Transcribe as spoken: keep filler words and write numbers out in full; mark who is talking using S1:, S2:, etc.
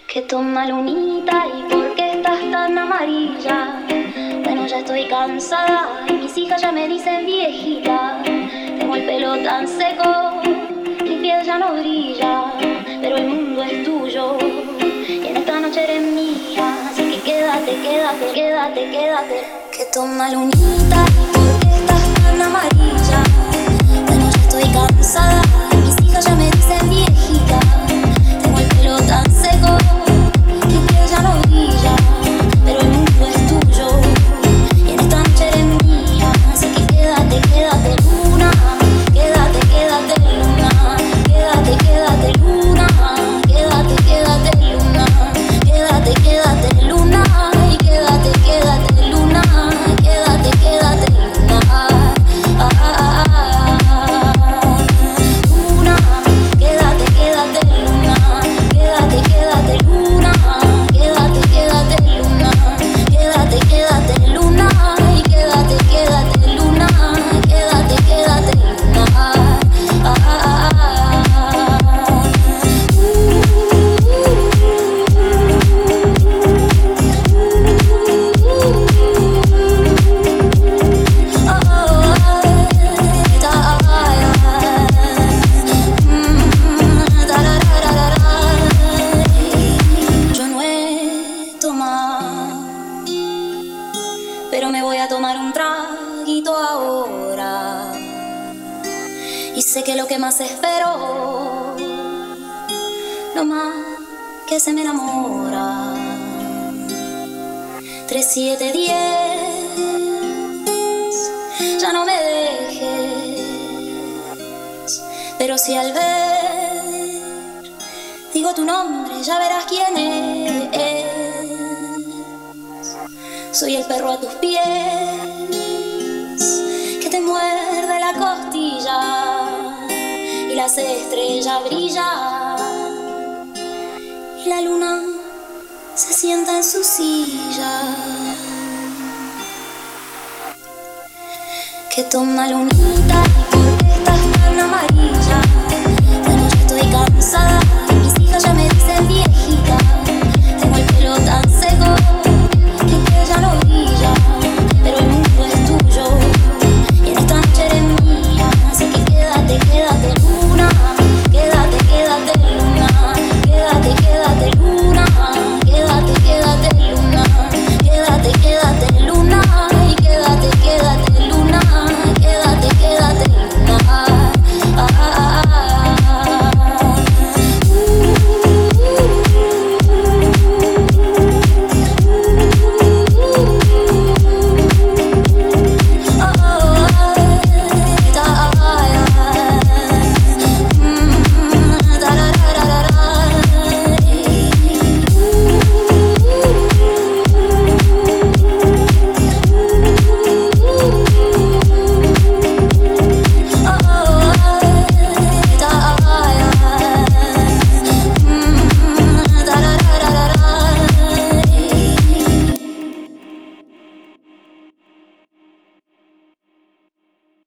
S1: Que toma lunita y por qué estás tan amarilla. Bueno, ya estoy cansada y mis hijas ya me dicen viejita. Tengo el pelo tan seco, mi piel ya no brilla, pero el mundo es tuyo y en esta noche eres mía. Así que quédate, quédate, quédate, quédate. Que toma lunita y por qué estás tan amarilla. Bueno, ya estoy cansada y mis hijas ya me dicen viejita. Tengo el pelo tan seco, mi piel ya no brilla, pero el mundo es tuyo y en esta noche eres mía. Así que quédate, quédate luna, quédate, quédate luna, quédate, quédate luna, quédate, quédate luna, quédate, quédate luna y quédate, quédate luna, quédate, quédate luna. Ah, ah, ah, ah. Luna, quédate, quédate luna, quédate, quédate luna, quédate, quédate luna, quédate, quédate luna y quédate, quédate luna, quédate, quédate luna. Ah, ah, ah, ah. Yo no he tomado, pero me voy a tomar un traguito ahora. Y sé que lo que más espero, lo más que se me enamora. Tres, siete, diez, ya no me dejes. Pero si al ver digo tu nombre, ya verás quién es. Soy el perro a tus pies que te muerde la costilla y las estrellas brillan y la luna se sienta en su silla. Que toma lunita y por qué estás tan amarilla. Bueno, ya estoy cansada